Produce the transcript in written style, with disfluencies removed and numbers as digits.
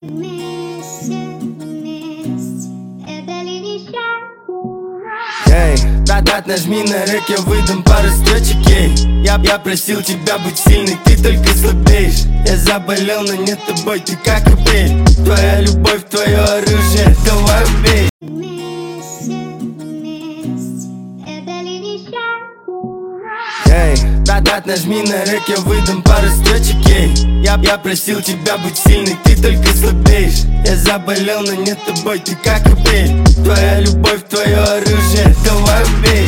Эй, брат, нажми на рэк, я выдам пару строчек, ей. Я просил тебя быть сильной, ты только слабеешь. Я заболел, но не тобой, ты как апрель. Твоя любовь, твое оружие, давай убей. Эй, брат, нажми на рэк, я выдам пару строчек, ей. Я просил тебя быть сильной, ты только слабеешь. Я заболел, но не тобой, ты как апрель. Твоя любовь, твое оружие, давай убей.